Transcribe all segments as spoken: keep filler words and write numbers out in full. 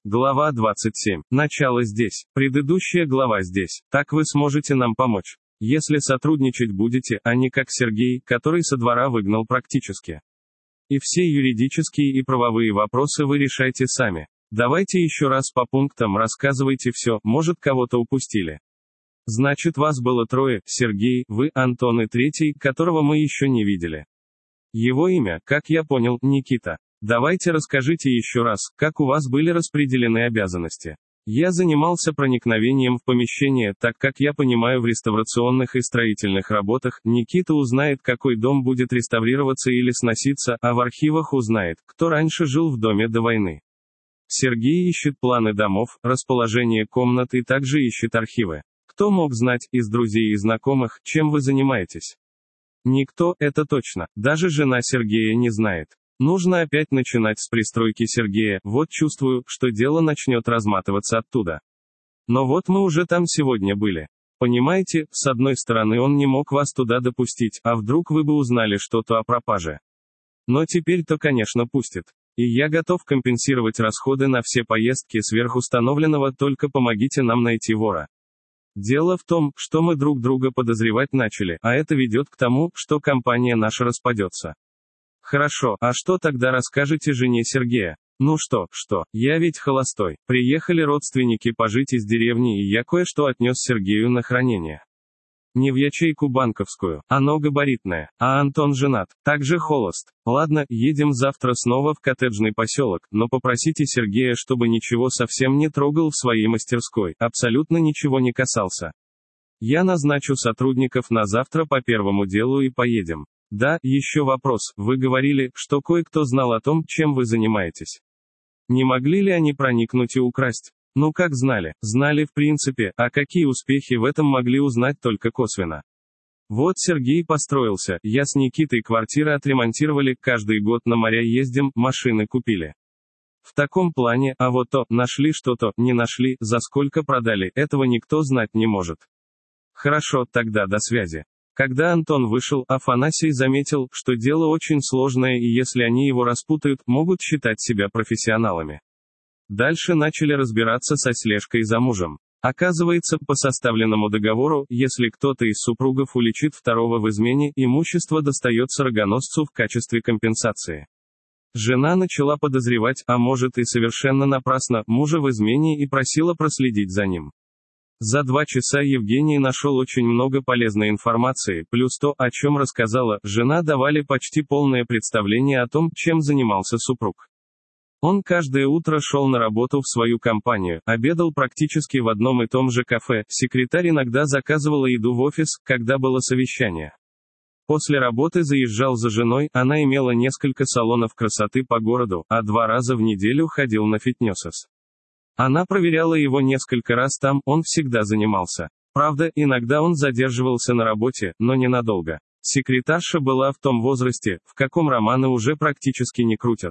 Глава двадцать семь. Начало здесь. Предыдущая глава здесь. Так вы сможете нам помочь. Если сотрудничать будете, а не как Сергей, который со двора выгнал практически. И все юридические и правовые вопросы вы решайте сами. Давайте еще раз по пунктам рассказывайте все, может кого-то упустили. Значит, вас было трое: Сергей, вы, Антон и третий, которого мы еще не видели. Его имя, как я понял, Никита. Давайте расскажите еще раз, как у вас были распределены обязанности. Я занимался проникновением в помещение, так как я понимаю в реставрационных и строительных работах. Никита узнает, какой дом будет реставрироваться или сноситься, а в архивах узнает, кто раньше жил в доме до войны. Сергей ищет планы домов, расположение комнат и также ищет архивы. Кто мог знать, из друзей и знакомых, чем вы занимаетесь? Никто, это точно, даже жена Сергея не знает. Нужно опять начинать с пристройки Сергея, вот чувствую, что дело начнет разматываться оттуда. Но вот мы уже там сегодня были. Понимаете, с одной стороны он не мог вас туда допустить, а вдруг вы бы узнали что-то о пропаже. Но теперь-то, конечно, пустит. И я готов компенсировать расходы на все поездки сверхустановленного, только помогите нам найти вора. Дело в том, что мы друг друга подозревать начали, а это ведет к тому, что компания наша распадется. Хорошо, а что тогда расскажете жене Сергея? Ну что, что, я ведь холостой. Приехали родственники пожить из деревни, и я кое-что отнес Сергею на хранение. Не в ячейку банковскую, оно габаритное, а Антон женат, также холост. Ладно, едем завтра снова в коттеджный поселок, но попросите Сергея, чтобы ничего совсем не трогал в своей мастерской, абсолютно ничего не касался. Я назначу сотрудников на завтра по первому делу и поедем. Да, еще вопрос, вы говорили, что кое-кто знал о том, чем вы занимаетесь. Не могли ли они проникнуть и украсть? Ну как знали? Знали в принципе, а какие успехи в этом могли узнать только косвенно. Вот Сергей построился, я с Никитой квартиры отремонтировали, каждый год на моря ездим, машины купили. В таком плане, а вот то, нашли что-то, не нашли, за сколько продали, этого никто знать не может. Хорошо, тогда до связи. Когда Антон вышел, Афанасий заметил, что дело очень сложное, и если они его распутают, могут считать себя профессионалами. Дальше начали разбираться со слежкой за мужем. Оказывается, по составленному договору, если кто-то из супругов уличит второго в измене, имущество достается рогоносцу в качестве компенсации. Жена начала подозревать, а может и совершенно напрасно, мужа в измене и просила проследить за ним. За два часа Евгений нашел очень много полезной информации, плюс то, о чем рассказала жена, давали почти полное представление о том, чем занимался супруг. Он каждое утро шел на работу в свою компанию, обедал практически в одном и том же кафе, секретарь иногда заказывала еду в офис, когда было совещание. После работы заезжал за женой, она имела несколько салонов красоты по городу, а два раза в неделю ходил на фитнесес. Она проверяла его несколько раз там, он всегда занимался. Правда, иногда он задерживался на работе, но ненадолго. Секретарша была в том возрасте, в каком романы уже практически не крутят.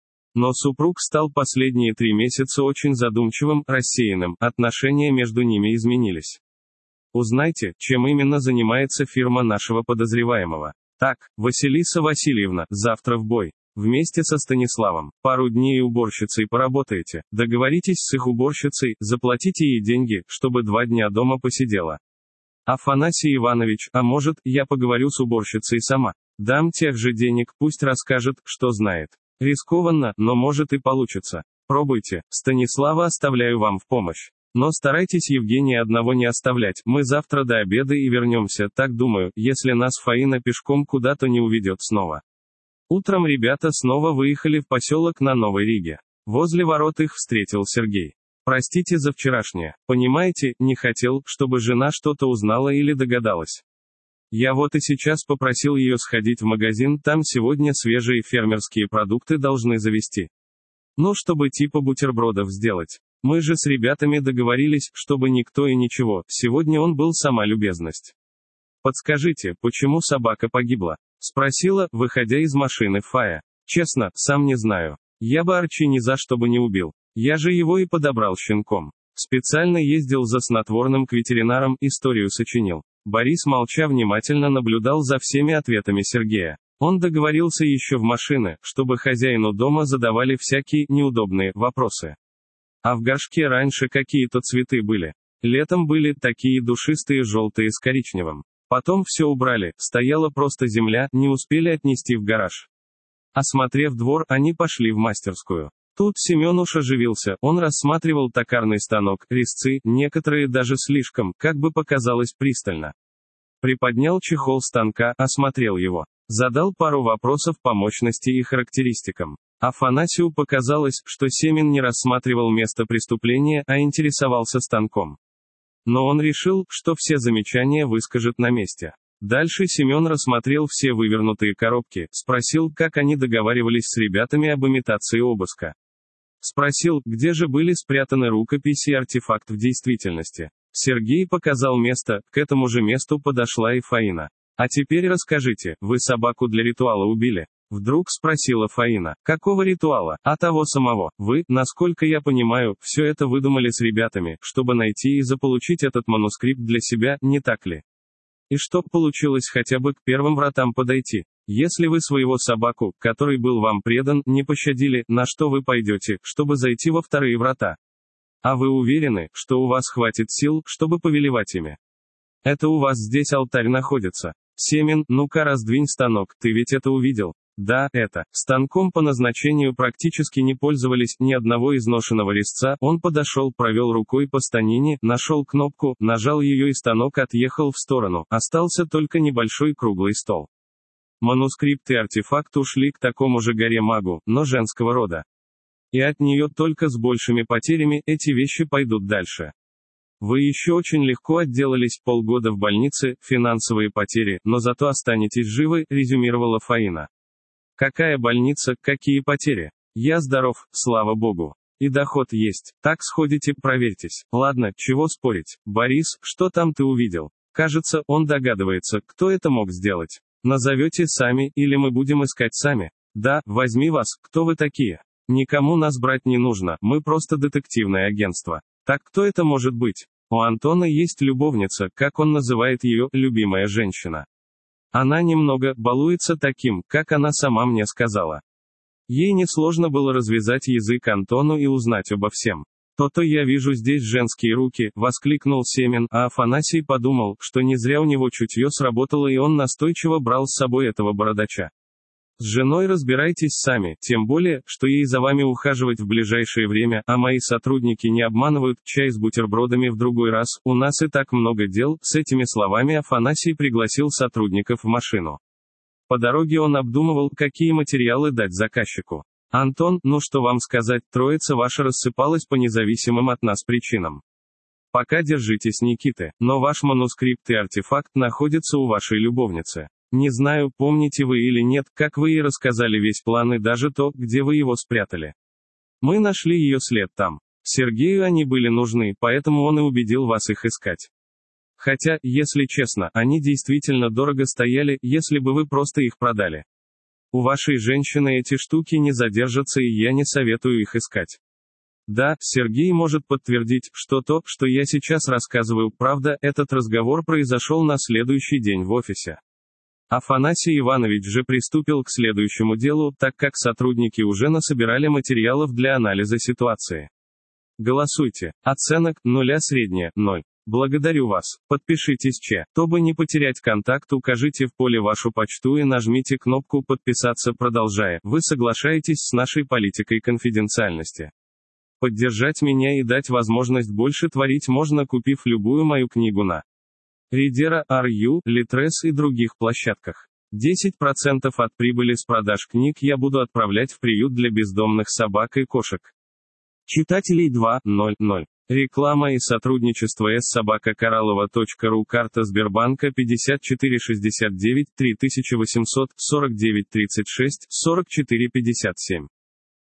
Но супруг стал последние три месяца очень задумчивым, рассеянным, отношения между ними изменились. Узнайте, чем именно занимается фирма нашего подозреваемого. Так, Василиса Васильевна, завтра в бой. Вместе со Станиславом. Пару дней уборщицей поработаете, договоритесь с их уборщицей, заплатите ей деньги, чтобы два дня дома посидела. Афанасий Иванович, а может, я поговорю с уборщицей сама. Дам тех же денег, пусть расскажет, что знает. Рискованно, но может и получится. Пробуйте, Станислава оставляю вам в помощь. Но старайтесь Евгения одного не оставлять, мы завтра до обеда и вернемся, так думаю, если нас Фаина пешком куда-то не уведет снова. Утром ребята снова выехали в поселок на Новой Риге. Возле ворот их встретил Сергей. Простите за вчерашнее, понимаете, не хотел, чтобы жена что-то узнала или догадалась. Я вот и сейчас попросил ее сходить в магазин, там сегодня свежие фермерские продукты должны завезти. Ну, чтобы типа бутербродов сделать. Мы же с ребятами договорились, чтобы никто и ничего, сегодня он был сама любезность. Подскажите, почему собака погибла? Спросила, выходя из машины Фая. Честно, сам не знаю. Я бы Арчи ни за что бы не убил. Я же его и подобрал щенком. Специально ездил за снотворным к ветеринарам, историю сочинил. Борис молча внимательно наблюдал за всеми ответами Сергея. Он договорился еще в машине, чтобы хозяину дома задавали всякие неудобные вопросы. А в горшке раньше какие-то цветы были. Летом были такие душистые желтые с коричневым. Потом все убрали, стояла просто земля, не успели отнести в гараж. Осмотрев двор, они пошли в мастерскую. Тут Семен уж оживился, он рассматривал токарный станок, резцы, некоторые даже слишком, как бы показалось, пристально. Приподнял чехол станка, осмотрел его. Задал пару вопросов по мощности и характеристикам. Афанасию показалось, что Семен не рассматривал место преступления, а интересовался станком. Но он решил, что все замечания выскажет на месте. Дальше Семен рассмотрел все вывернутые коробки, спросил, как они договаривались с ребятами об имитации обыска. Спросил, где же были спрятаны рукописи и артефакт в действительности. Сергей показал место, к этому же месту подошла и Фаина. «А теперь расскажите, вы собаку для ритуала убили?» Вдруг спросила Фаина. «Какого ритуала? А того самого. Вы, насколько я понимаю, все это выдумали с ребятами, чтобы найти и заполучить этот манускрипт для себя, не так ли? И чтоб получилось хотя бы к первым вратам подойти. Если вы своего собаку, который был вам предан, не пощадили, на что вы пойдете, чтобы зайти во вторые врата? А вы уверены, что у вас хватит сил, чтобы повелевать ими? Это у вас здесь алтарь находится. Семен, ну-ка раздвинь станок, ты ведь это увидел?» Да, это. Станком по назначению практически не пользовались, ни одного изношенного резца. Он подошел, провел рукой по станине, нашел кнопку, нажал ее и станок отъехал в сторону. Остался только небольшой круглый стол. Манускрипт и артефакт ушли к такому же горе-магу, но женского рода. И от нее только с большими потерями эти вещи пойдут дальше. Вы еще очень легко отделались, полгода в больнице, финансовые потери, но зато останетесь живы, резюмировала Фаина. Какая больница, какие потери? Я здоров, слава богу. И доход есть. Так сходите, проверьтесь. Ладно, чего спорить. Борис, что там ты увидел? Кажется, он догадывается, кто это мог сделать. Назовете сами, или мы будем искать сами? Да, возьми вас, кто вы такие? Никому нас брать не нужно, мы просто детективное агентство. Так кто это может быть? У Антона есть любовница, как он называет ее, любимая женщина. Она немного балуется таким, как она сама мне сказала. Ей несложно было развязать язык Антону и узнать обо всем. «То-то я вижу здесь женские руки», — воскликнул Семен, а Афанасий подумал, что не зря у него чутье сработало и он настойчиво брал с собой этого бородача. «С женой разбирайтесь сами, тем более, что ей за вами ухаживать в ближайшее время, а мои сотрудники не обманывают, чай с бутербродами в другой раз, у нас и так много дел». С этими словами Афанасий пригласил сотрудников в машину. По дороге он обдумывал, какие материалы дать заказчику. «Антон, ну что вам сказать, троица ваша рассыпалась по независимым от нас причинам. Пока держитесь Никиты, но ваш манускрипт и артефакт находятся у вашей любовницы. Не знаю, помните вы или нет, как вы ей рассказали весь план и даже то, где вы его спрятали. Мы нашли ее след там. Сергею они были нужны, поэтому он и убедил вас их искать. Хотя, если честно, они действительно дорого стояли, если бы вы просто их продали. У вашей женщины эти штуки не задержатся, и я не советую их искать. Да, Сергей может подтвердить, что то, что я сейчас рассказываю, правда. Этот разговор произошел на следующий день в офисе. Афанасий Иванович же приступил к следующему делу, так как сотрудники уже насобирали материалов для анализа ситуации. Голосуйте. Оценок, нуля средняя, ноль. Благодарю вас. Подпишитесь Че. Чтобы не потерять контакт, укажите в поле вашу почту и нажмите кнопку «Подписаться», продолжая. Вы соглашаетесь с нашей политикой конфиденциальности. Поддержать меня и дать возможность больше творить можно, купив любую мою книгу на Ридера, ар ю, Литрес и других площадках. десять процентов от прибыли с продаж книг я буду отправлять в приют для бездомных собак и кошек. Читателей два ноль ноль. Реклама и сотрудничество с собака кораллова точка ру. Карта Сбербанка пятьдесят четыре шестьдесят девять три восемьсот сорок девять тридцать шесть сорок четыре пятьдесят семь.